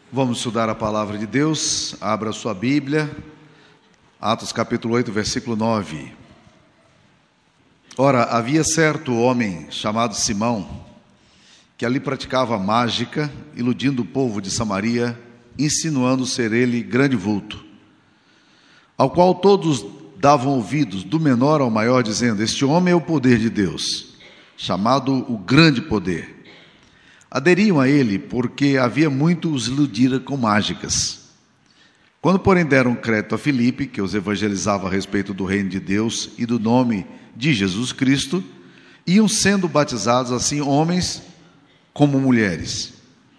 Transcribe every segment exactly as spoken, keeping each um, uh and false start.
Vamos estudar a palavra de Deus. Abra sua Bíblia, Atos capítulo oito, versículo nove. Ora, havia certo homem chamado Simão, que ali praticava mágica, iludindo o povo de Samaria, insinuando ser ele grande vulto, ao qual todos davam ouvidos, do menor ao maior, dizendo: este homem é o poder de Deus, chamado o grande poder. Aderiam a ele, porque havia muito os iludira com mágicas. Quando, porém, deram crédito a Filipe, que os evangelizava a respeito do reino de Deus e do nome de Jesus Cristo, iam sendo batizados assim homens como mulheres.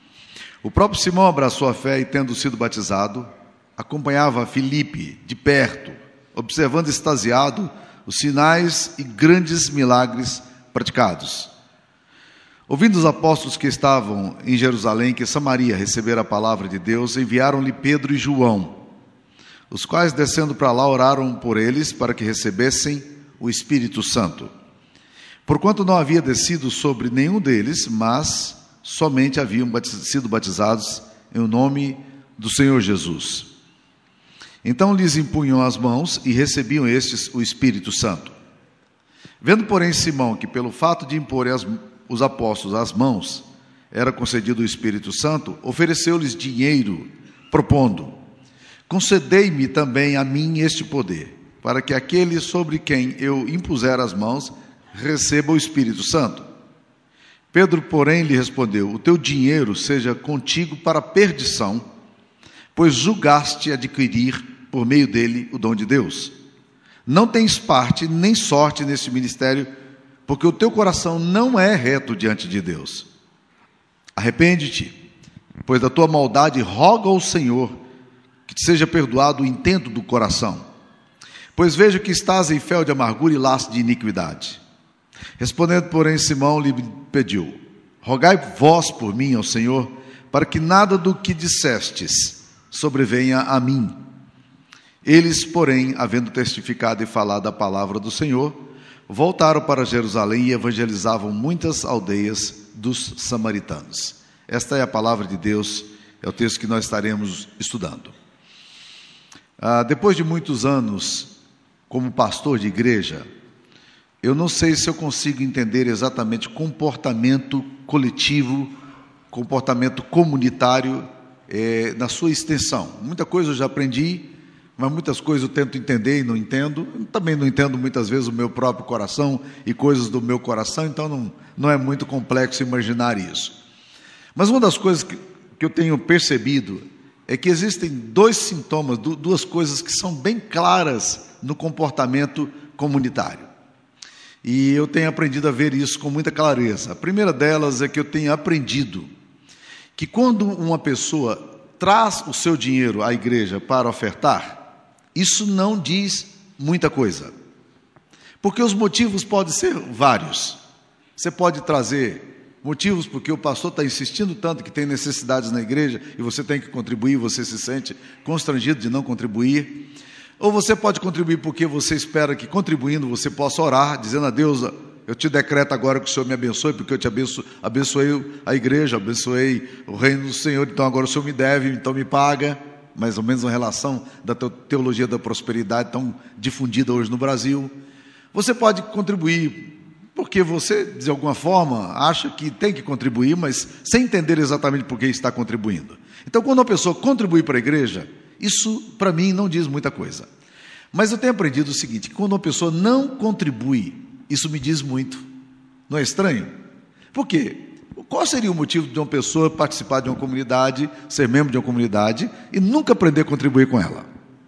O próprio Simão abraçou a fé e, tendo sido batizado, acompanhava Filipe de perto, observando extasiado os sinais e grandes milagres praticados. Ouvindo os apóstolos que estavam em Jerusalém que Samaria recebera a palavra de Deus, enviaram-lhe Pedro e João, os quais, descendo para lá, oraram por eles para que recebessem o Espírito Santo, porquanto não havia descido sobre nenhum deles, mas somente haviam sido batizados em nome do Senhor Jesus. Então lhes impunham as mãos e recebiam estes o Espírito Santo. Vendo, porém, Simão que pelo fato de imporem as os apóstolos as mãos era concedido o Espírito Santo, ofereceu-lhes dinheiro, propondo: concedei-me também a mim este poder, para que aquele sobre quem eu impuser as mãos receba o Espírito Santo. Pedro, porém, lhe respondeu: o teu dinheiro seja contigo para perdição, pois julgaste adquirir por meio dele o dom de Deus. Não tens parte nem sorte neste ministério, porque o teu coração não é reto diante de Deus. Arrepende-te, pois da tua maldade roga ao Senhor que te seja perdoado o intento do coração, pois vejo que estás em fel de amargura e laço de iniquidade. Respondendo, porém, Simão lhe pediu: rogai vós por mim ao Senhor, para que nada do que dissestes sobrevenha a mim. Eles, porém, havendo testificado e falado a palavra do Senhor, voltaram para Jerusalém e evangelizavam muitas aldeias dos samaritanos. Esta é a palavra de Deus, é o texto que nós estaremos estudando. Ah, depois de muitos anos como pastor de igreja, eu não sei se eu consigo entender exatamente comportamento coletivo, comportamento comunitário eh, na sua extensão. Muita coisa eu já aprendi, mas muitas coisas eu tento entender e não entendo. Eu também não entendo muitas vezes o meu próprio coração e coisas do meu coração, então não, não é muito complexo imaginar isso. Mas uma das coisas que, que eu tenho percebido é que existem dois sintomas, duas coisas que são bem claras no comportamento comunitário. E eu tenho aprendido a ver isso com muita clareza. A primeira delas é que eu tenho aprendido que quando uma pessoa traz o seu dinheiro à igreja para ofertar, isso não diz muita coisa, porque os motivos podem ser vários. Você pode trazer motivos porque o pastor está insistindo tanto que tem necessidades na igreja e você tem que contribuir, você se sente constrangido de não contribuir, ou você pode contribuir porque você espera que contribuindo você possa orar, dizendo a Deus: eu te decreto agora que o Senhor me abençoe, porque eu te abenço, abençoei a igreja, abençoei o reino do Senhor, então agora o Senhor me deve, então me paga. Mais ou menos uma relação da teologia da prosperidade tão difundida hoje no Brasil. Você pode contribuir porque você, de alguma forma, acha que tem que contribuir, mas sem entender exatamente por que está contribuindo. Então, quando uma pessoa contribui para a igreja, isso, para mim, não diz muita coisa. Mas eu tenho aprendido o seguinte: que quando uma pessoa não contribui, isso me diz muito. Não é estranho? Por quê? Qual seria o motivo de uma pessoa participar de uma comunidade, ser membro de uma comunidade e nunca aprender a contribuir com ela?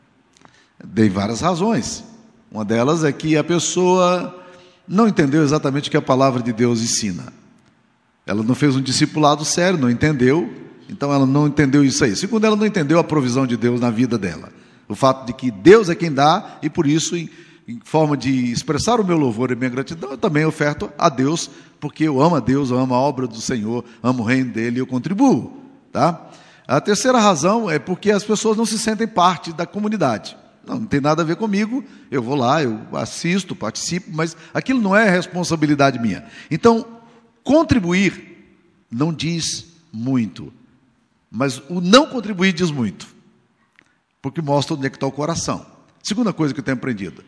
Tem várias razões. Uma delas é que a pessoa não entendeu exatamente o que a palavra de Deus ensina. Ela não fez um discipulado sério, não entendeu, então ela não entendeu isso aí. Segundo, ela não entendeu a provisão de Deus na vida dela. O fato de que Deus é quem dá e por isso, em, em forma de expressar o meu louvor e minha gratidão, eu também oferto a Deus, porque eu amo a Deus, eu amo a obra do Senhor, amo o reino dele e eu contribuo. Tá? A terceira razão é porque as pessoas não se sentem parte da comunidade. Não, não tem nada a ver comigo, eu vou lá, eu assisto, participo, mas aquilo não é responsabilidade minha. Então, contribuir não diz muito. Mas o não contribuir diz muito, porque mostra onde é que está o coração. Segunda coisa que eu tenho aprendido: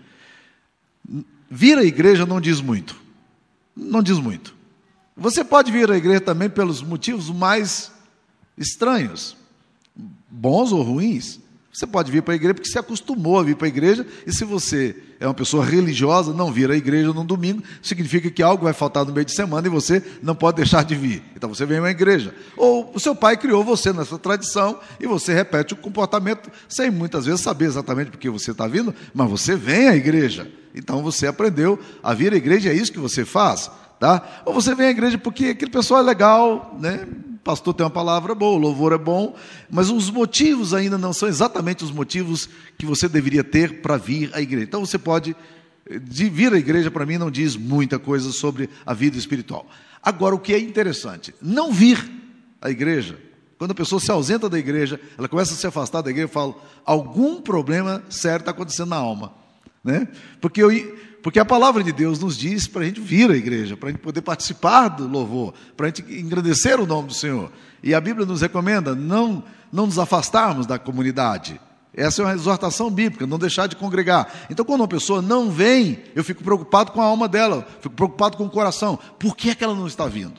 vir à igreja não diz muito. Não diz muito. Você pode vir à igreja também pelos motivos mais estranhos, bons ou ruins. Você pode vir para a igreja porque se acostumou a vir para a igreja, e se você é uma pessoa religiosa, não vir à igreja no domingo, significa que algo vai faltar no meio de semana e você não pode deixar de vir. Então você vem à igreja. Ou o seu pai criou você nessa tradição e você repete o comportamento sem muitas vezes saber exatamente por que você está vindo, mas você vem à igreja. Então você aprendeu a vir à igreja, é isso que você faz. Tá? Ou você vem à igreja porque aquele pessoal é legal, né? O pastor tem uma palavra boa, o louvor é bom, mas os motivos ainda não são exatamente os motivos que você deveria ter para vir à igreja. Então você pode, de vir à igreja para mim não diz muita coisa sobre a vida espiritual. Agora, o que é interessante, não vir à igreja, quando a pessoa se ausenta da igreja, ela começa a se afastar da igreja, eu falo, algum problema sério está acontecendo na alma, né? Porque eu... Porque a palavra de Deus nos diz para a gente vir à igreja, para a gente poder participar do louvor, para a gente engrandecer o nome do Senhor. E a Bíblia nos recomenda não, não nos afastarmos da comunidade. Essa é uma exortação bíblica, não deixar de congregar. Então, quando uma pessoa não vem, eu fico preocupado com a alma dela, fico preocupado com o coração. Por que é que ela não está vindo?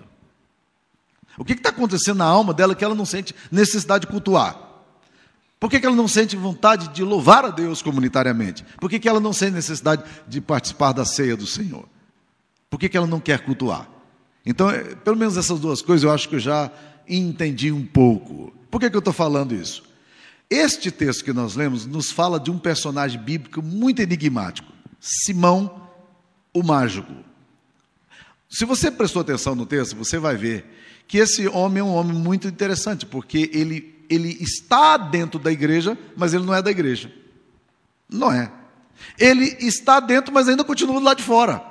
O que está acontecendo na alma dela que ela não sente necessidade de cultuar? Por que que ela não sente vontade de louvar a Deus comunitariamente? Por que que ela não sente necessidade de participar da ceia do Senhor? Por que que ela não quer cultuar? Então, pelo menos essas duas coisas eu acho que eu já entendi um pouco. Por que que eu estou falando isso? Este texto que nós lemos nos fala de um personagem bíblico muito enigmático, Simão, o mágico. Se você prestou atenção no texto, você vai ver que esse homem é um homem muito interessante, porque ele... Ele está dentro da igreja, mas ele não é da igreja. Não é. Ele está dentro, mas ainda continua do lado de fora.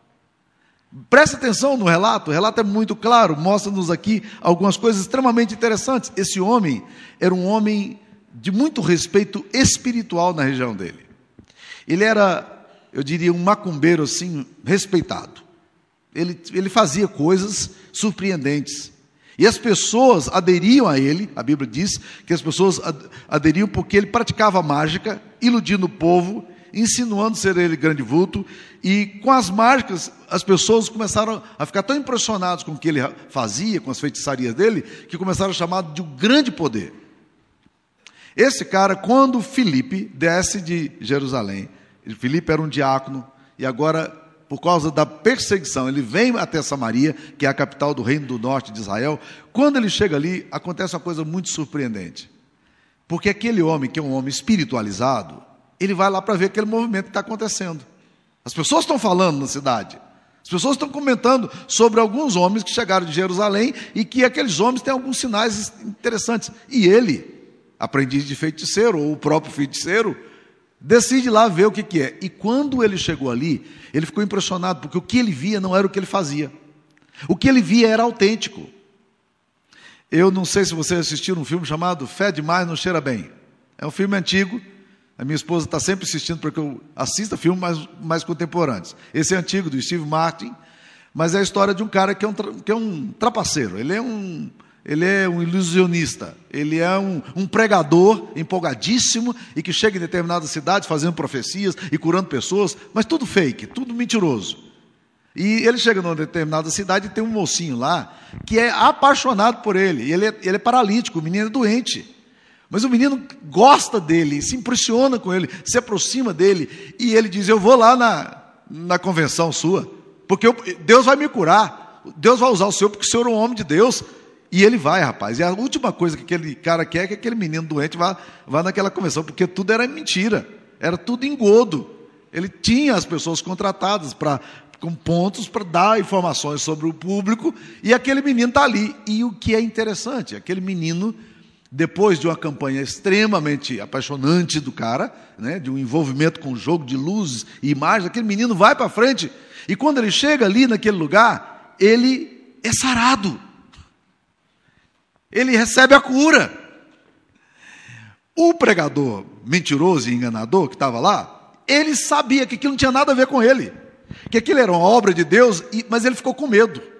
Presta atenção no relato, o relato é muito claro, mostra-nos aqui algumas coisas extremamente interessantes. Esse homem era um homem de muito respeito espiritual na região dele. Ele era, eu diria, um macumbeiro assim, respeitado. Ele, ele fazia coisas surpreendentes. E as pessoas aderiam a ele, a Bíblia diz que as pessoas aderiam porque ele praticava mágica, iludindo o povo, insinuando ser ele grande vulto, e com as mágicas as pessoas começaram a ficar tão impressionadas com o que ele fazia, com as feitiçarias dele, que começaram a chamar de um grande poder. Esse cara, quando Filipe desce de Jerusalém, Filipe era um diácono, e agora... por causa da perseguição, ele vem até Samaria, que é a capital do reino do norte de Israel. Quando ele chega ali, acontece uma coisa muito surpreendente. Porque aquele homem, que é um homem espiritualizado, ele vai lá para ver aquele movimento que está acontecendo. As pessoas estão falando na cidade. As pessoas estão comentando sobre alguns homens que chegaram de Jerusalém e que aqueles homens têm alguns sinais interessantes. E ele, aprendiz de feiticeiro, ou o próprio feiticeiro, decide lá ver o que, que é. E quando ele chegou ali, ele ficou impressionado, porque o que ele via não era o que ele fazia. O que ele via era autêntico. Eu não sei se vocês assistiram um filme chamado Fé Demais Não Cheira Bem. É um filme antigo. A minha esposa está sempre insistindo para que eu assista filmes mais, mais contemporâneos. Esse é antigo, do Steve Martin, mas é a história de um cara que é um, que é um trapaceiro. Ele é um... Ele é um ilusionista, ele é um, um pregador empolgadíssimo e que chega em determinadas cidades fazendo profecias e curando pessoas, mas tudo fake, tudo mentiroso. E ele chega numa determinada cidade e tem um mocinho lá que é apaixonado por ele, e ele é, ele é paralítico, o menino é doente. Mas o menino gosta dele, se impressiona com ele, se aproxima dele, e ele diz, eu vou lá na, na convenção sua, porque eu, Deus vai me curar, Deus vai usar o senhor, porque o senhor é um homem de Deus. E ele vai, rapaz, e a última coisa que aquele cara quer é que aquele menino doente vá, vá naquela convenção, porque tudo era mentira, era tudo engodo. Ele tinha as pessoas contratadas pra, com pontos para dar informações sobre o público, e aquele menino está ali. E o que é interessante, aquele menino, depois de uma campanha extremamente apaixonante do cara, né, de um envolvimento com jogo de luzes e imagens, aquele menino vai para frente, e quando ele chega ali naquele lugar, ele é sarado. Ele recebe a cura. O pregador mentiroso e enganador que estava lá, ele sabia que aquilo não tinha nada a ver com ele, que aquilo era uma obra de Deus, mas ele ficou com medo.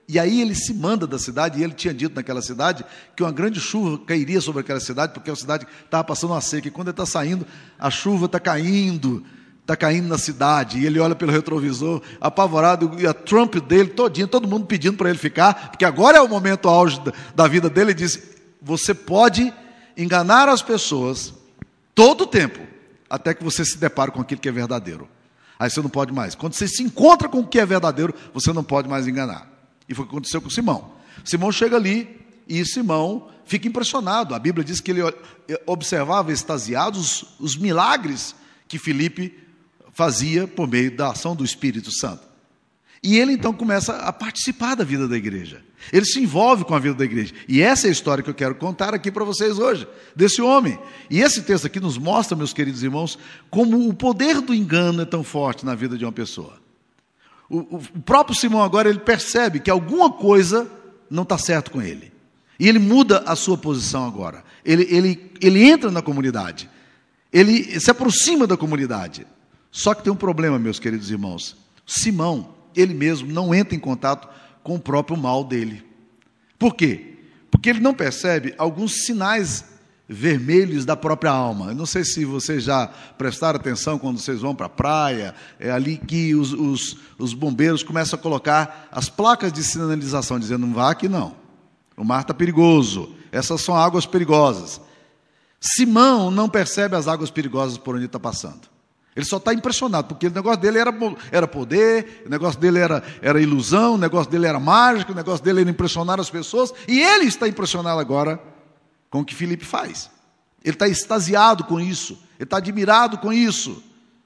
E aí ele se manda da cidade, e ele tinha dito naquela cidade que uma grande chuva cairia sobre aquela cidade, porque a cidade estava passando uma seca, e quando ele está saindo, a chuva está caindo, está caindo na cidade, e ele olha pelo retrovisor, apavorado, e a Trump dele todinha, todo mundo pedindo para ele ficar, porque agora é o momento auge da vida dele. Ele diz: você pode enganar as pessoas todo o tempo, até que você se depare com aquilo que é verdadeiro. Aí você não pode mais. Quando você se encontra com o que é verdadeiro, você não pode mais enganar. E foi o que aconteceu com Simão. Simão chega ali e Simão fica impressionado. A Bíblia diz que ele observava extasiado os, os milagres que Filipe fazia por meio da ação do Espírito Santo. E ele então começa a participar da vida da igreja. Ele se envolve com a vida da igreja. E essa é a história que eu quero contar aqui para vocês hoje, desse homem. E esse texto aqui nos mostra, meus queridos irmãos, como o poder do engano é tão forte na vida de uma pessoa. O, o próprio Simão agora, ele percebe que alguma coisa não está certo com ele. E ele muda a sua posição agora. Ele, ele, ele entra na comunidade. Ele se aproxima da comunidade. Só que tem um problema, meus queridos irmãos. Simão, ele mesmo não entra em contato com o próprio mal dele. Por quê? Porque ele não percebe alguns sinais vermelhos da própria alma. Eu não sei se vocês já prestaram atenção quando vocês vão para a praia, é ali que os, os, os bombeiros começam a colocar as placas de sinalização, dizendo: não vá aqui não, o mar está perigoso, essas são águas perigosas. Simão não percebe as águas perigosas por onde está passando. Ele só está impressionado, porque o negócio dele era, era poder, o negócio dele era, era ilusão, o negócio dele era mágica, o negócio dele era impressionar as pessoas, e ele está impressionado agora com o que Filipe faz. Ele está extasiado com isso, ele está admirado com isso.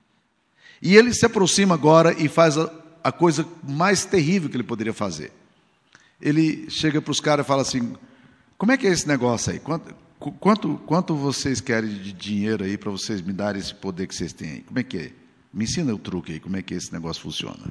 E ele se aproxima agora e faz a, a coisa mais terrível que ele poderia fazer. Ele chega para os caras e fala assim: como é que é esse negócio aí? Quanto, quanto, quanto vocês querem de dinheiro aí para vocês me darem esse poder que vocês têm aí? Como é que é? Me ensina o truque aí, como é que esse negócio funciona.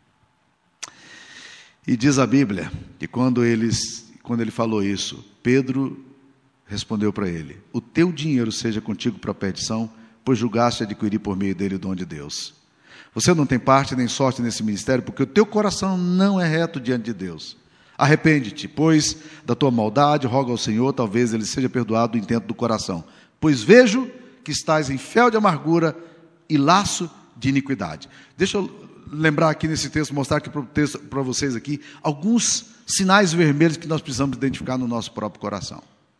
E diz a Bíblia que quando, eles, quando ele falou isso, Pedro respondeu para ele: o teu dinheiro seja contigo para a perdição, pois julgaste adquirir por meio dele o dom de Deus. Você não tem parte nem sorte nesse ministério, porque o teu coração não é reto diante de Deus. Arrepende-te, pois, da tua maldade, roga ao Senhor, talvez ele seja perdoado o intento do coração. Pois vejo que estás em fel de amargura e laço de iniquidade. Deixa eu lembrar aqui nesse texto, mostrar aqui para vocês aqui, alguns sinais vermelhos que nós precisamos identificar no nosso próprio coração.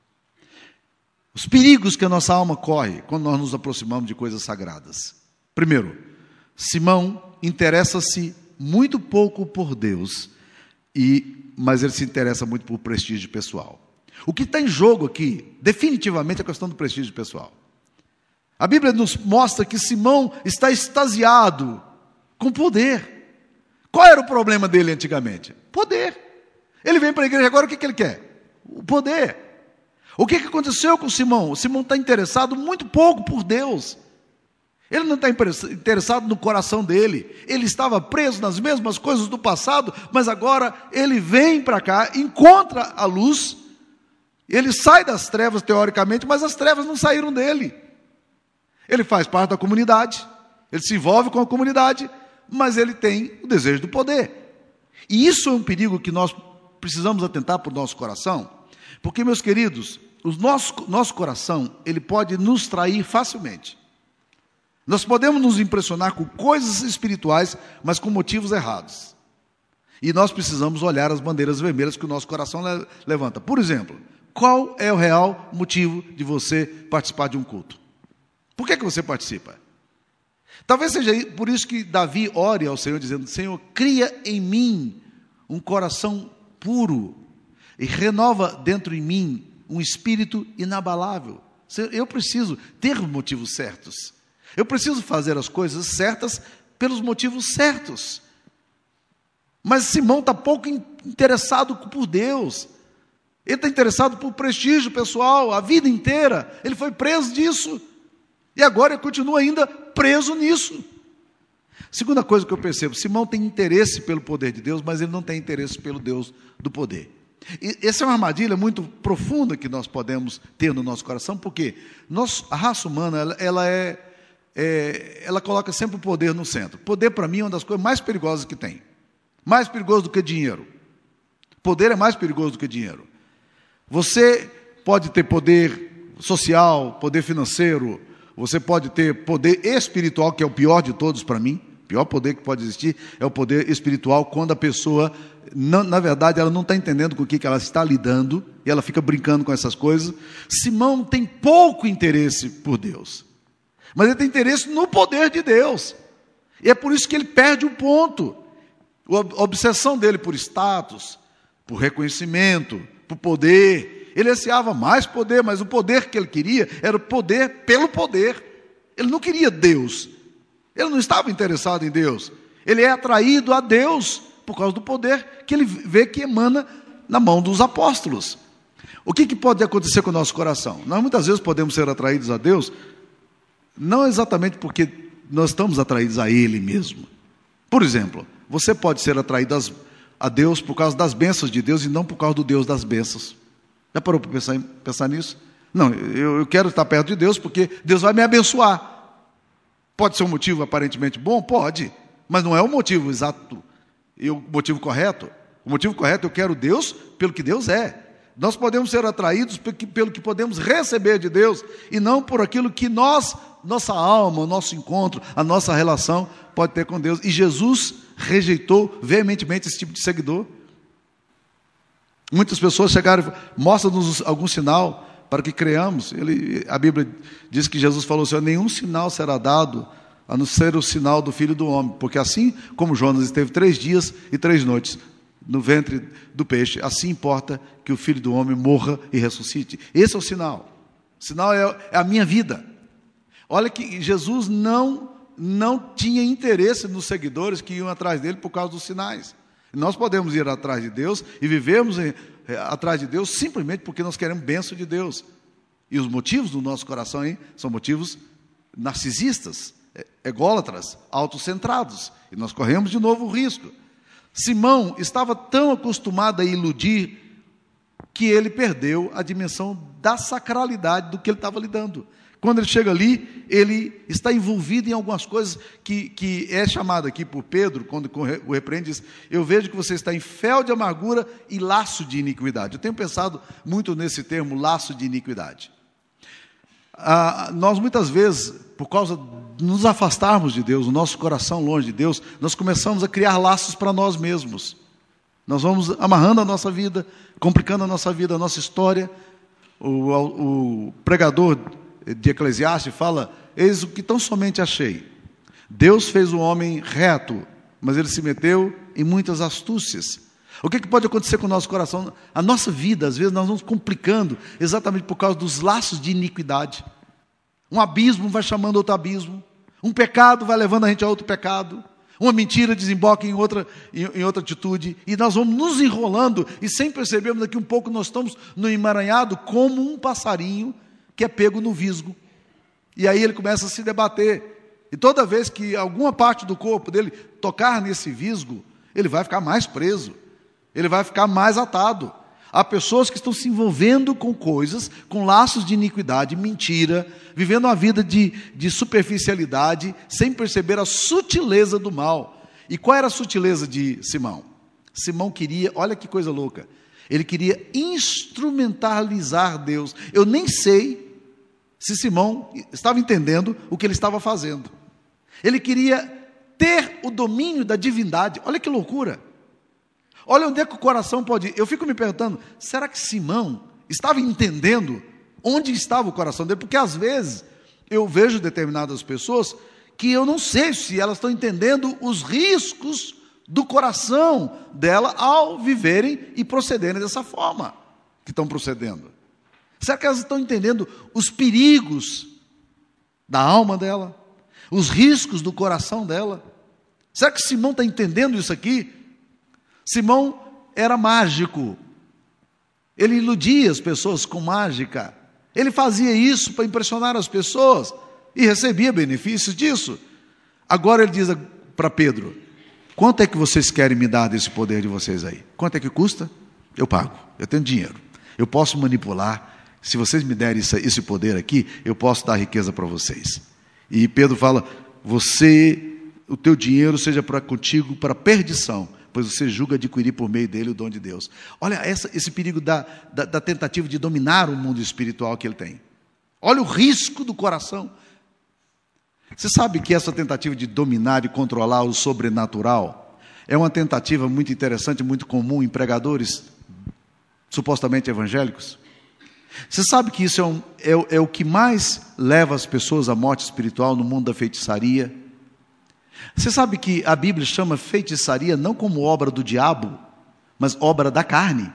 Os perigos que a nossa alma corre quando nós nos aproximamos de coisas sagradas. Primeiro, Simão interessa-se muito pouco por Deus, e, mas ele se interessa muito por prestígio pessoal. O que está em jogo aqui, definitivamente, é a questão do prestígio pessoal. A Bíblia nos mostra que Simão está extasiado com poder. Qual era o problema dele antigamente? Poder. Ele vem para a igreja agora, o que, que ele quer? O poder. O que, que aconteceu com Simão? O Simão está interessado muito pouco por Deus. Ele não está interessado no coração dele. Ele estava preso nas mesmas coisas do passado, mas agora ele vem para cá, encontra a luz, ele sai das trevas teoricamente, mas as trevas não saíram dele. Ele faz parte da comunidade, ele se envolve com a comunidade, mas ele tem o desejo do poder. E isso é um perigo que nós precisamos atentar para o nosso coração, porque, meus queridos, o nosso, nosso coração, ele pode nos trair facilmente. Nós podemos nos impressionar com coisas espirituais, mas com motivos errados. E nós precisamos olhar as bandeiras vermelhas que o nosso coração levanta. Por exemplo, qual é o real motivo de você participar de um culto? Por que que você participa? Talvez seja por isso que Davi ore ao Senhor, dizendo: Senhor, cria em mim um coração puro e renova dentro de mim um espírito inabalável. Senhor, eu preciso ter os motivos certos. Eu preciso fazer as coisas certas pelos motivos certos. Mas Simão está pouco interessado por Deus. Ele está interessado por prestígio pessoal, a vida inteira. Ele foi preso disso. E agora ele continua ainda preso nisso. Segunda coisa que eu percebo, Simão tem interesse pelo poder de Deus, mas ele não tem interesse pelo Deus do poder. E essa é uma armadilha muito profunda que nós podemos ter no nosso coração, porque nós, a raça humana, ela, ela, é, é, ela coloca sempre o poder no centro. Poder, para mim, é uma das coisas mais perigosas que tem. Mais perigoso do que dinheiro. Poder é mais perigoso do que dinheiro. Você pode ter poder social, poder financeiro, você pode ter poder espiritual, que é o pior de todos para mim. O pior poder que pode existir é o poder espiritual, quando a pessoa, não, na verdade, ela não está entendendo com o que, que ela está lidando, e ela fica brincando com essas coisas. Simão tem pouco interesse por Deus, mas ele tem interesse no poder de Deus, e é por isso que ele perde o ponto. A obsessão dele por status, por reconhecimento, por poder, ele ansiava mais poder, mas o poder que ele queria era o poder pelo poder. Ele não queria Deus, ele não estava interessado em Deus, ele é atraído a Deus por causa do poder que ele vê que emana na mão dos apóstolos. O que, que pode acontecer com o nosso coração? Nós muitas vezes podemos ser atraídos a Deus, não exatamente porque nós estamos atraídos a Ele mesmo. Por exemplo, você pode ser atraído a Deus por causa das bênçãos de Deus e não por causa do Deus das bênçãos. Já parou para pensar, pensar nisso? Não, eu, eu quero estar perto de Deus porque Deus vai me abençoar. Pode ser um motivo aparentemente bom? Pode, mas não é o motivo exato e o motivo correto. O motivo correto, eu quero Deus pelo que Deus é. Nós podemos ser atraídos pelo que podemos receber de Deus e não por aquilo que nós, nossa alma, o nosso encontro, a nossa relação pode ter com Deus. E Jesus rejeitou veementemente esse tipo de seguidor. Muitas pessoas chegaram e falaram, mostra-nos algum sinal para que creamos. Ele, a Bíblia diz que Jesus falou assim, nenhum sinal será dado a não ser o sinal do Filho do Homem, porque assim como Jonas esteve três dias e três noites no ventre do peixe, assim importa que o Filho do Homem morra e ressuscite. Esse é o sinal. O sinal é, é a minha vida. Olha que Jesus não, não tinha interesse nos seguidores que iam atrás dele por causa dos sinais. Nós podemos ir atrás de Deus e vivermos em, atrás de Deus simplesmente porque nós queremos bênção de Deus. E os motivos do nosso coração aí são motivos narcisistas, ególatras, autocentrados. E nós corremos de novo o risco. Simão estava tão acostumado a iludir que ele perdeu a dimensão da sacralidade do que ele estava lidando. Quando ele chega ali, ele está envolvido em algumas coisas que, que é chamado aqui por Pedro, quando o repreende, diz, eu vejo que você está em fel de amargura e laço de iniquidade. Eu tenho pensado muito nesse termo, laço de iniquidade. Ah, nós muitas vezes, por causa de nos afastarmos de Deus, o nosso coração longe de Deus, nós começamos a criar laços para nós mesmos. Nós vamos amarrando a nossa vida, complicando a nossa vida, a nossa história. O, o pregador de Eclesiastes fala, eis o que tão somente achei. Deus fez o homem reto, mas ele se meteu em muitas astúcias. O que, que pode acontecer com o nosso coração? A nossa vida, às vezes, nós vamos complicando exatamente por causa dos laços de iniquidade. Um abismo vai chamando outro abismo. Um pecado vai levando a gente a outro pecado. Uma mentira desemboca em outra, em, em outra atitude. E nós vamos nos enrolando e sem percebermos, daqui um pouco nós estamos no emaranhado como um passarinho que é pego no visgo. E aí ele começa a se debater. E toda vez que alguma parte do corpo dele tocar nesse visgo, ele vai ficar mais preso. Ele vai ficar mais atado. Há pessoas que estão se envolvendo com coisas, com laços de iniquidade, mentira, vivendo uma vida de, de superficialidade, sem perceber a sutileza do mal. E qual era a sutileza de Simão? Simão queria, olha que coisa louca, ele queria instrumentalizar Deus. Eu nem sei se Simão estava entendendo o que ele estava fazendo. Ele queria ter o domínio da divindade. Olha que loucura. Olha onde é que o coração pode ir. Eu fico me perguntando, será que Simão estava entendendo onde estava o coração dele? Porque às vezes eu vejo determinadas pessoas que eu não sei se elas estão entendendo os riscos do coração dela ao viverem e procederem dessa forma que estão procedendo. Será que elas estão entendendo os perigos da alma dela? Os riscos do coração dela? Será que Simão está entendendo isso aqui? Simão era mágico, ele iludia as pessoas com mágica, ele fazia isso para impressionar as pessoas e recebia benefícios disso. Agora ele diz para Pedro, quanto é que vocês querem me dar desse poder de vocês aí? Quanto é que custa? Eu pago, eu tenho dinheiro, eu posso manipular, se vocês me derem esse poder aqui, eu posso dar riqueza para vocês. E Pedro fala, você, o teu dinheiro seja para contigo para perdição, pois você julga adquirir por meio dele o dom de Deus. Olha essa, esse perigo da, da, da tentativa de dominar o mundo espiritual que ele tem. Olha o risco do coração. Você sabe que essa tentativa de dominar e controlar o sobrenatural é uma tentativa muito interessante, muito comum em pregadores supostamente evangélicos? Você sabe que isso é, um, é, é o que mais leva as pessoas à morte espiritual no mundo da feitiçaria? Você sabe que a Bíblia chama feitiçaria não como obra do diabo, mas obra da carne?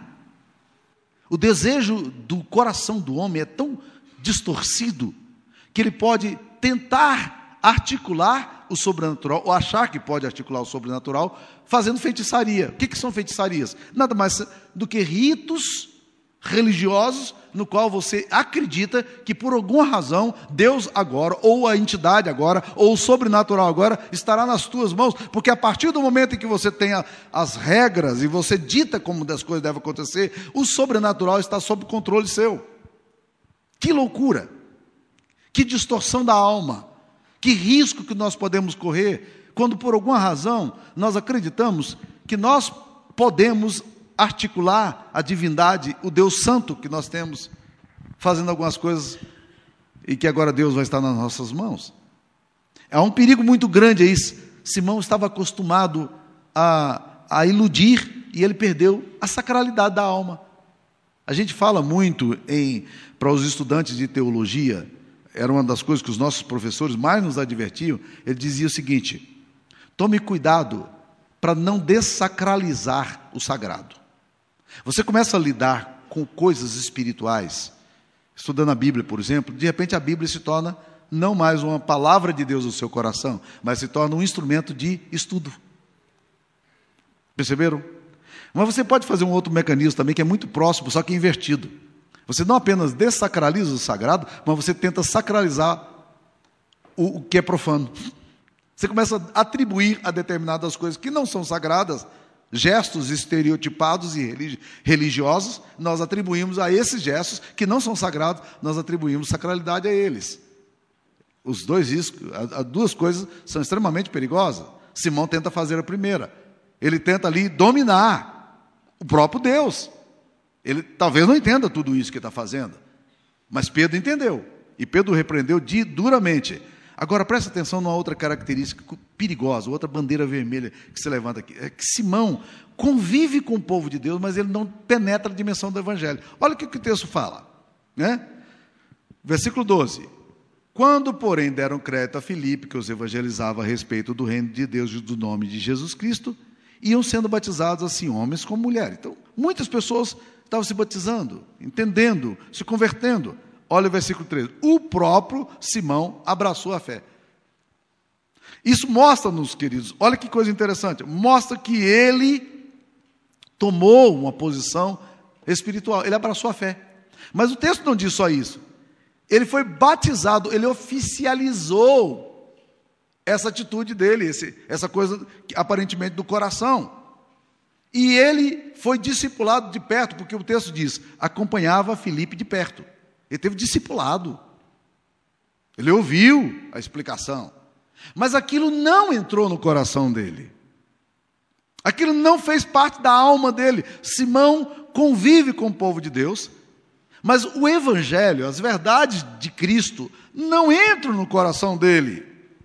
O desejo do coração do homem é tão distorcido que ele pode tentar articular o sobrenatural, ou achar que pode articular o sobrenatural, fazendo feitiçaria. O que, que são feitiçarias? Nada mais do que ritos religiosos no qual você acredita que por alguma razão Deus agora, ou a entidade agora, ou o sobrenatural agora estará nas tuas mãos, porque a partir do momento em que você tenha as regras e você dita como as coisas devem acontecer, o sobrenatural está sob controle seu. Que loucura, que distorção da alma, que risco que nós podemos correr quando por alguma razão nós acreditamos que nós podemos articular a divindade, o Deus Santo que nós temos, fazendo algumas coisas, e que agora Deus vai estar nas nossas mãos. É um perigo muito grande isso. Simão estava acostumado a, a iludir, e ele perdeu a sacralidade da alma. A gente fala muito em, para os estudantes de teologia, era uma das coisas que os nossos professores mais nos advertiam, ele dizia o seguinte: tome cuidado para não dessacralizar o sagrado. Você começa a lidar com coisas espirituais, estudando a Bíblia, por exemplo, de repente a Bíblia se torna não mais uma palavra de Deus no seu coração, mas se torna um instrumento de estudo. Perceberam? Mas você pode fazer um outro mecanismo também, que é muito próximo, só que invertido. Você não apenas dessacraliza o sagrado, mas você tenta sacralizar o, o que é profano. Você começa a atribuir a determinadas coisas que não são sagradas, gestos estereotipados e religiosos, nós atribuímos a esses gestos que não são sagrados, nós atribuímos sacralidade a eles. Os dois riscos, as duas coisas são extremamente perigosas. Simão tenta fazer a primeira. Ele tenta ali dominar o próprio Deus. Ele talvez não entenda tudo isso que está fazendo, mas Pedro entendeu. E Pedro repreendeu duramente. Agora, presta atenção numa outra característica perigosa, outra bandeira vermelha que se levanta aqui. É que Simão convive com o povo de Deus, mas ele não penetra a dimensão do Evangelho. Olha o que, que o texto fala, né? Versículo doze. Quando, porém, deram crédito a Filipe, que os evangelizava a respeito do reino de Deus e do nome de Jesus Cristo, iam sendo batizados assim, homens como mulheres. Então, muitas pessoas estavam se batizando, entendendo, se convertendo. Olha o versículo treze. O próprio Simão abraçou a fé. Isso mostra-nos, queridos, olha que coisa interessante, mostra que ele tomou uma posição espiritual, ele abraçou a fé. Mas o texto não diz só isso. Ele foi batizado, ele oficializou essa atitude dele, esse, essa coisa aparentemente do coração. E ele foi discipulado de perto, porque o texto diz, acompanhava Filipe de perto. Ele teve discipulado. Ele ouviu a explicação. Mas aquilo não entrou no coração dele. Aquilo não fez parte da alma dele. Simão convive com o povo de Deus, mas o Evangelho, as verdades de Cristo, não entram no coração dele.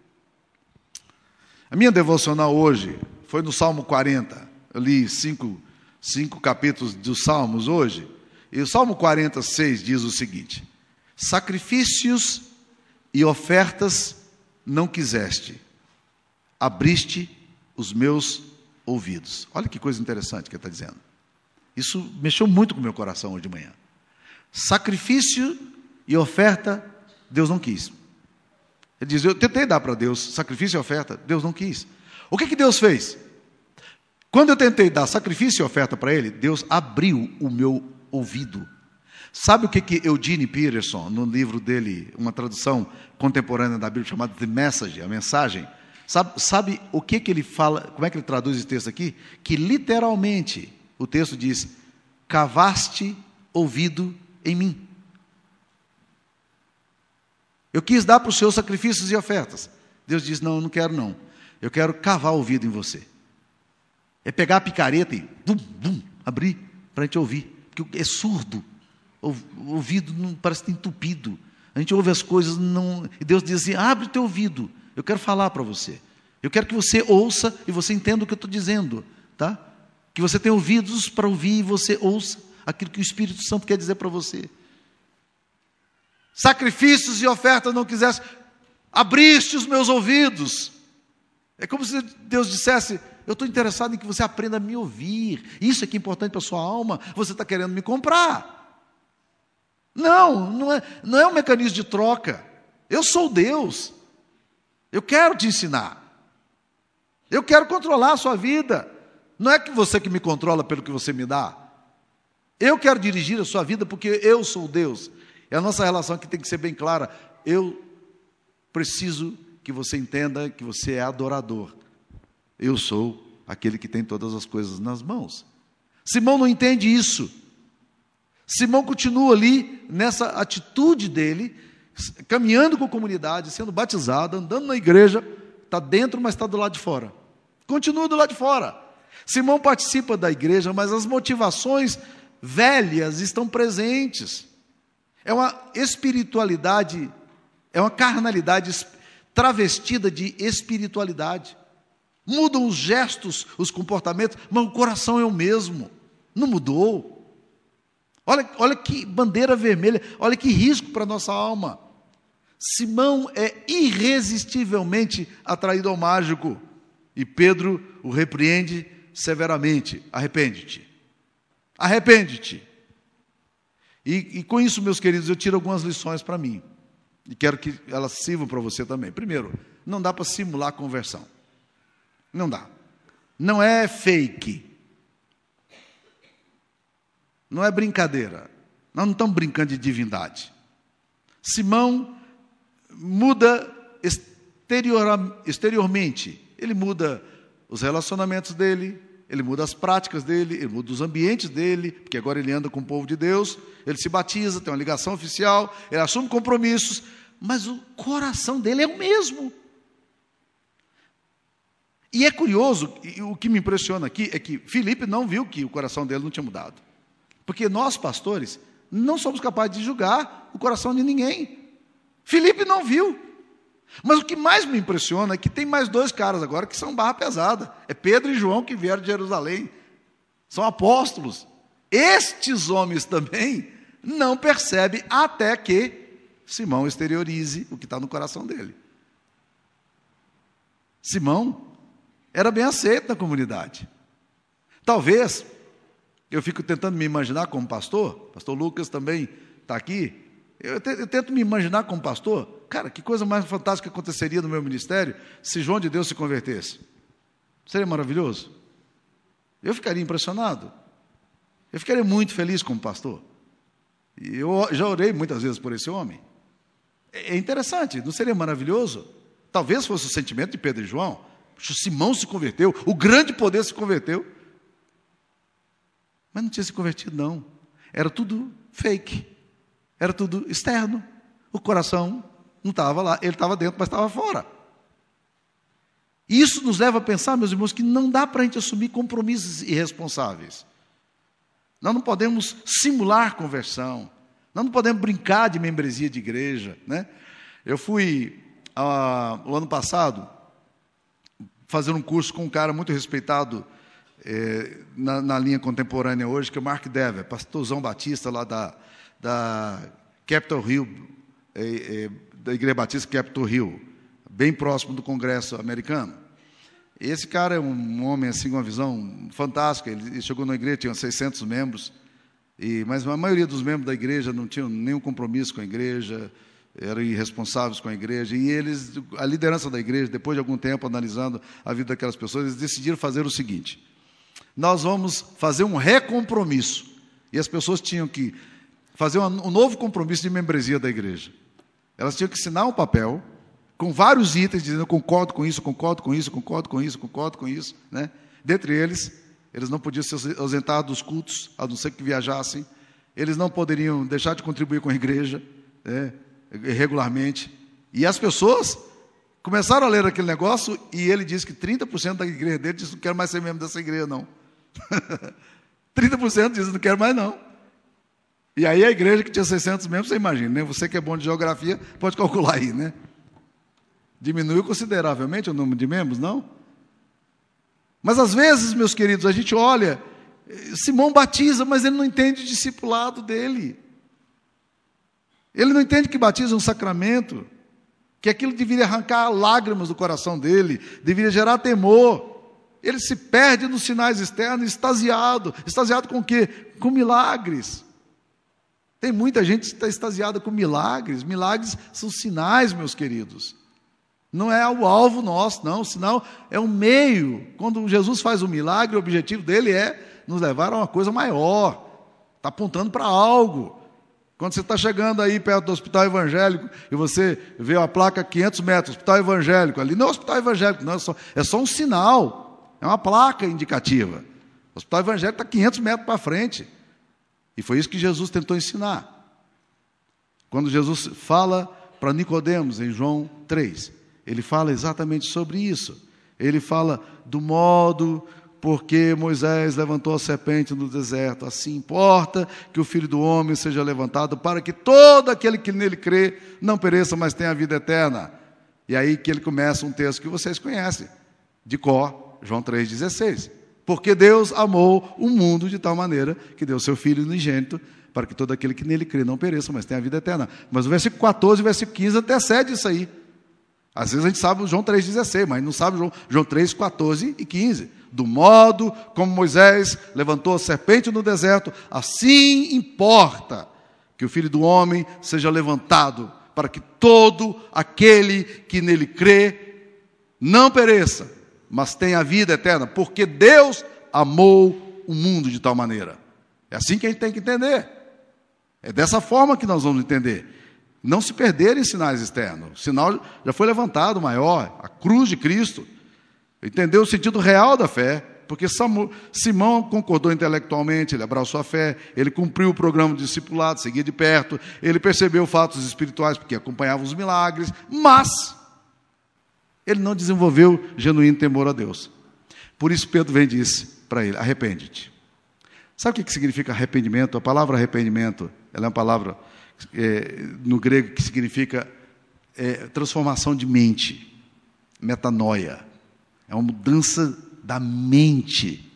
A minha devocional hoje foi no Salmo quarenta. Eu li cinco, cinco capítulos dos Salmos hoje. E o Salmo quarenta e seis diz o seguinte: sacrifícios e ofertas não quiseste, abriste os meus ouvidos. Olha que coisa interessante que ele está dizendo. Isso mexeu muito com o meu coração hoje de manhã. Sacrifício e oferta, Deus não quis. Ele diz, eu tentei dar para Deus sacrifício e oferta, Deus não quis. O que que Deus fez? Quando eu tentei dar sacrifício e oferta para Ele, Deus abriu o meu ouvido. Sabe o que que Eugene Peterson, no livro dele, uma tradução contemporânea da Bíblia chamada The Message, a mensagem, sabe, sabe o que que ele fala, como é que ele traduz esse texto aqui? Que literalmente o texto diz, cavaste ouvido em mim. Eu quis dar para os seus sacrifícios e ofertas. Deus diz, não, eu não quero não. Eu quero cavar ouvido em você. É pegar a picareta e bum, bum, abrir para a gente ouvir. Porque é surdo. O ouvido não, parece que está entupido. A gente ouve as coisas não, e Deus diz assim, abre o teu ouvido. Eu quero falar para você. Eu quero que você ouça e você entenda o que eu estou dizendo. Tá? Que você tenha ouvidos para ouvir e você ouça aquilo que o Espírito Santo quer dizer para você. Sacrifícios e ofertas não quisesse, abriste os meus ouvidos. É como se Deus dissesse, eu estou interessado em que você aprenda a me ouvir. Isso é que é importante para a sua alma. Você está querendo me comprar. Não, não é, não é um mecanismo de troca. Eu sou Deus. Eu quero te ensinar. Eu quero controlar a sua vida. Não é que você que me controla pelo que você me dá. Eu quero dirigir a sua vida porque eu sou Deus. E a nossa relação aqui tem que ser bem clara. Eu preciso que você entenda que você é adorador. Eu sou aquele que tem todas as coisas nas mãos. Simão não entende isso. Simão continua ali nessa atitude dele, caminhando com a comunidade, sendo batizado, andando na igreja, está dentro, mas está do lado de fora. Continua do lado de fora. Simão participa da igreja, mas as motivações velhas estão presentes. É uma espiritualidade, é uma carnalidade travestida de espiritualidade. Mudam os gestos, os comportamentos, mas o coração é o mesmo. Não mudou. Olha, olha que bandeira vermelha, olha que risco para a nossa alma. Simão é irresistivelmente atraído ao mágico. E Pedro o repreende severamente. Arrepende-te. Arrepende-te. E, e com isso, meus queridos, eu tiro algumas lições para mim. E quero que elas sirvam para você também. Primeiro, não dá para simular conversão. Não dá. Não é fake. Não é brincadeira. Nós não estamos brincando de divindade. Simão muda exterior, exteriormente. Ele muda os relacionamentos dele, ele muda as práticas dele, ele muda os ambientes dele, porque agora ele anda com o povo de Deus, ele se batiza, tem uma ligação oficial, ele assume compromissos, mas o coração dele é o mesmo. E é curioso, e o que me impressiona aqui é que Filipe não viu que o coração dele não tinha mudado. Porque nós, pastores, não somos capazes de julgar o coração de ninguém. Filipe não viu. Mas o que mais me impressiona é que tem mais dois caras agora que são barra pesada. É Pedro e João que vieram de Jerusalém. São apóstolos. Estes homens também não percebem até que Simão exteriorize o que está no coração dele. Simão era bem aceito na comunidade. Talvez, eu fico tentando me imaginar como pastor, pastor Lucas também está aqui, eu, te, eu tento me imaginar como pastor, cara, que coisa mais fantástica aconteceria no meu ministério se João de Deus se convertesse. Seria maravilhoso? Eu ficaria impressionado. Eu ficaria muito feliz como pastor. E eu já orei muitas vezes por esse homem. É interessante, não seria maravilhoso? Talvez fosse o sentimento de Pedro e João. Simão se converteu, o grande poder se converteu. Mas não tinha se convertido, não. Era tudo fake. Era tudo externo. O coração não estava lá. Ele estava dentro, mas estava fora. E isso nos leva a pensar, meus irmãos, que não dá para a gente assumir compromissos irresponsáveis. Nós não podemos simular conversão. Nós não podemos brincar de membresia de igreja, né? Eu fui, ah, o ano passado, fazer um curso com um cara muito respeitado eh, na, na linha contemporânea hoje, que é o Mark Dever, pastorzão batista lá da, da Capitol Hill, eh, eh, da Igreja Batista Capitol Hill, bem próximo do Congresso americano. Esse cara é um homem assim, com uma visão fantástica. Ele chegou na igreja, tinha seiscentos membros, e, mas a maioria dos membros da igreja não tinham nenhum compromisso com a igreja, eram irresponsáveis com a igreja, e eles, a liderança da igreja, depois de algum tempo analisando a vida daquelas pessoas, eles decidiram fazer o seguinte: nós vamos fazer um recompromisso, e as pessoas tinham que fazer um novo compromisso de membresia da igreja. Elas tinham que assinar um papel com vários itens, dizendo: eu concordo com isso, concordo com isso, concordo com isso, concordo com isso, né? Dentre eles, eles não podiam se ausentar dos cultos, a não ser que viajassem, eles não poderiam deixar de contribuir com a igreja, né, regularmente, e as pessoas Começaram a ler aquele negócio e ele disse que trinta por cento da igreja dele disse: não quero mais ser membro dessa igreja, não. trinta por cento disse: não quero mais, não. E aí a igreja que tinha seiscentos membros, você imagina, né? Você que é bom de geografia, pode calcular aí, né? Diminuiu consideravelmente o número de membros, não? Mas às vezes, meus queridos, a gente olha, Simão batiza, mas ele não entende o discipulado dele. Ele não entende que batismo é um sacramento, que aquilo deveria arrancar lágrimas do coração dele, deveria gerar temor. Ele se perde nos sinais externos, extasiado. Extasiado com o quê? Com milagres. Tem muita gente que está extasiada com milagres. Milagres são sinais, meus queridos. Não é o alvo nosso, não. O sinal é um meio. Quando Jesus faz um milagre, o objetivo dele é nos levar a uma coisa maior. Está apontando para algo. Quando você está chegando aí perto do hospital evangélico e você vê a placa quinhentos metros, hospital evangélico, ali não é hospital evangélico, não, é só, é só um sinal, é uma placa indicativa. O hospital evangélico está quinhentos metros para frente. E foi isso que Jesus tentou ensinar. Quando Jesus fala para Nicodemos, em João três, ele fala exatamente sobre isso. Ele fala do modo porque Moisés levantou a serpente no deserto, assim importa que o Filho do Homem seja levantado, para que todo aquele que nele crê não pereça, mas tenha a vida eterna. E aí que ele começa um texto que vocês conhecem, de cor, João três dezesseis. Porque Deus amou o mundo de tal maneira que deu seu Filho unigênito, para que todo aquele que nele crê não pereça, mas tenha a vida eterna. Mas o versículo quatorze e o versículo quinze antecede isso aí. Às vezes a gente sabe o João três dezesseis, mas não sabe João, João três, quatorze e quinze. Do modo como Moisés levantou a serpente no deserto, assim importa que o Filho do Homem seja levantado, para que todo aquele que nele crê não pereça, mas tenha a vida eterna, porque Deus amou o mundo de tal maneira. É assim que a gente tem que entender. É dessa forma que nós vamos entender. Não se perderem sinais externos. O sinal já foi levantado, maior, a cruz de Cristo. Entendeu o sentido real da fé, porque Simão concordou intelectualmente, ele abraçou a fé, ele cumpriu o programa de discipulado, seguia de perto, ele percebeu fatos espirituais, porque acompanhava os milagres, mas ele não desenvolveu genuíno temor a Deus. Por isso Pedro vem e disse para ele: arrepende-te. Sabe o que significa arrependimento? A palavra arrependimento, ela é uma palavra é, no grego que significa é, transformação de mente, metanoia. É uma mudança da mente.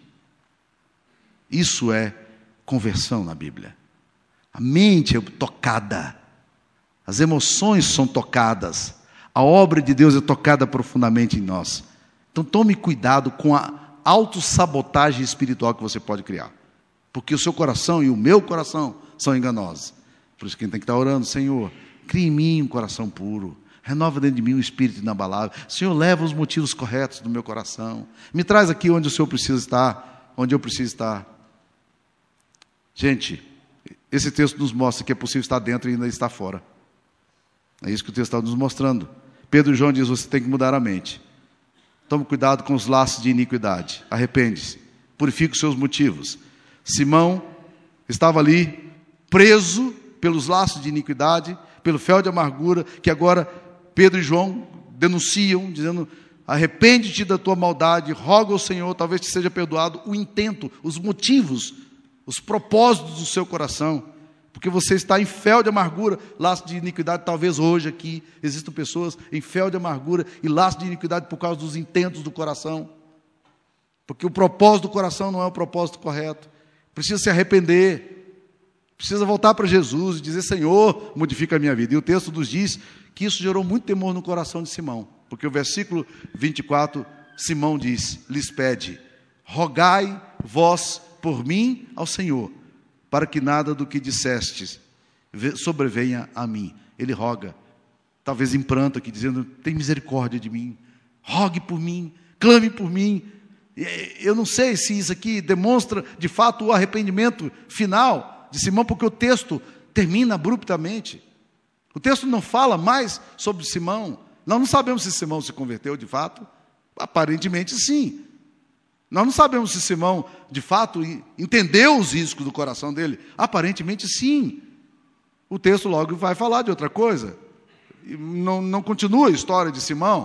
Isso é conversão na Bíblia. A mente é tocada. As emoções são tocadas. A obra de Deus é tocada profundamente em nós. Então tome cuidado com a autossabotagem espiritual que você pode criar. Porque o seu coração e o meu coração são enganosos. Por isso que a gente tem que estar orando: Senhor, crie em mim um coração puro. Renova dentro de mim um espírito inabalável. Senhor, leva os motivos corretos do meu coração. Me traz aqui onde o Senhor precisa estar, onde eu preciso estar. Gente, esse texto nos mostra que é possível estar dentro e ainda estar fora. É isso que o texto está nos mostrando. Pedro e João dizem: você tem que mudar a mente. Tome cuidado com os laços de iniquidade. Arrepende-se. Purifique os seus motivos. Simão estava ali, preso pelos laços de iniquidade, pelo fel de amargura, que agora Pedro e João denunciam, dizendo: arrepende-te da tua maldade, roga ao Senhor, talvez te seja perdoado o intento, os motivos, os propósitos do seu coração, porque você está em fel de amargura, laço de iniquidade. Talvez hoje aqui existam pessoas em fel de amargura e laço de iniquidade por causa dos intentos do coração, porque o propósito do coração não é o propósito correto. Precisa se arrepender, precisa voltar para Jesus e dizer: Senhor, modifica a minha vida. E o texto nos diz que isso gerou muito temor no coração de Simão, porque o versículo vinte e quatro, Simão diz, lhes pede: rogai vós por mim ao Senhor, para que nada do que dissestes sobrevenha a mim. Ele roga, talvez em pranto aqui, dizendo: tem misericórdia de mim, rogue por mim, clame por mim. Eu não sei se isso aqui demonstra de fato o arrependimento final de Simão, porque o texto termina abruptamente. O texto não fala mais sobre Simão. Nós não sabemos se Simão se converteu de fato. Aparentemente sim. Nós não sabemos se Simão de fato entendeu os riscos do coração dele. Aparentemente sim. O texto logo vai falar de outra coisa. Não, não continua a história de Simão.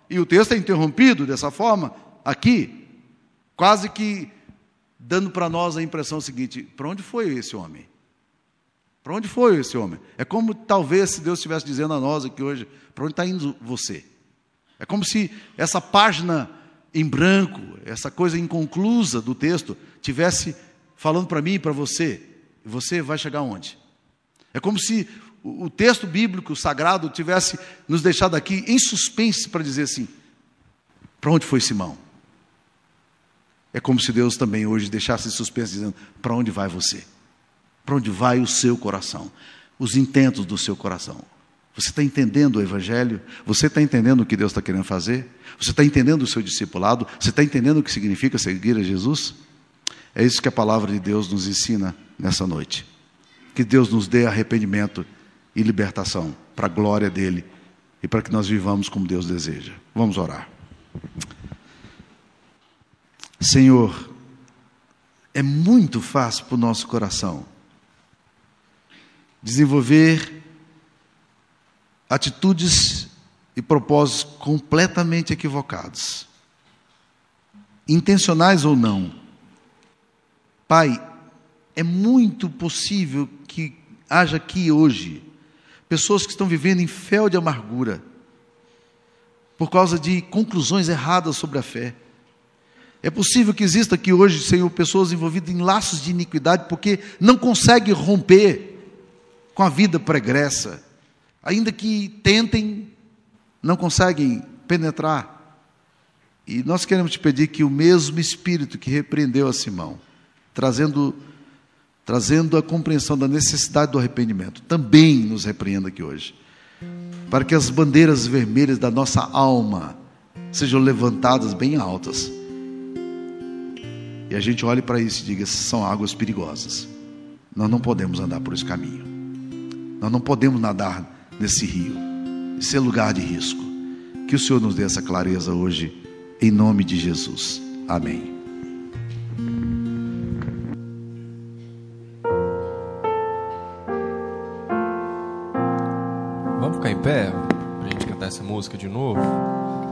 E o texto é interrompido dessa forma, aqui, quase que dando para nós a impressão seguinte: para onde foi esse homem? Para onde foi esse homem? É como talvez se Deus estivesse dizendo a nós aqui hoje: para onde está indo você? É como se essa página em branco, essa coisa inconclusa do texto, tivesse falando para mim e para você: você vai chegar onde? É como se o texto bíblico sagrado tivesse nos deixado aqui em suspense para dizer assim: para onde foi Simão? É como se Deus também hoje deixasse em suspense dizendo: para onde vai você? Para onde vai o seu coração? Os intentos do seu coração. Você está entendendo o Evangelho? Você está entendendo o que Deus está querendo fazer? Você está entendendo o seu discipulado? Você está entendendo o que significa seguir a Jesus? É isso que a palavra de Deus nos ensina nessa noite. Que Deus nos dê arrependimento e libertação para a glória dEle e para que nós vivamos como Deus deseja. Vamos orar. Senhor, é muito fácil para o nosso coração desenvolver atitudes e propósitos completamente equivocados, intencionais ou não. Pai, é muito possível que haja aqui hoje pessoas que estão vivendo em fel de amargura por causa de conclusões erradas sobre a fé. É possível que exista aqui hoje, Senhor, pessoas envolvidas em laços de iniquidade porque não conseguem romper com a vida pregressa. Ainda que tentem, não conseguem penetrar. E nós queremos te pedir que o mesmo Espírito que repreendeu a Simão, trazendo, trazendo a compreensão da necessidade do arrependimento, também nos repreenda aqui hoje, para que as bandeiras vermelhas da nossa alma sejam levantadas bem altas, e a gente olhe para isso e diga: são águas perigosas, nós não podemos andar por esse caminho, nós não podemos nadar nesse rio, esse é lugar de risco. Que o Senhor nos dê essa clareza hoje, em nome de Jesus, amém. Vamos ficar em pé para a gente cantar essa música de novo?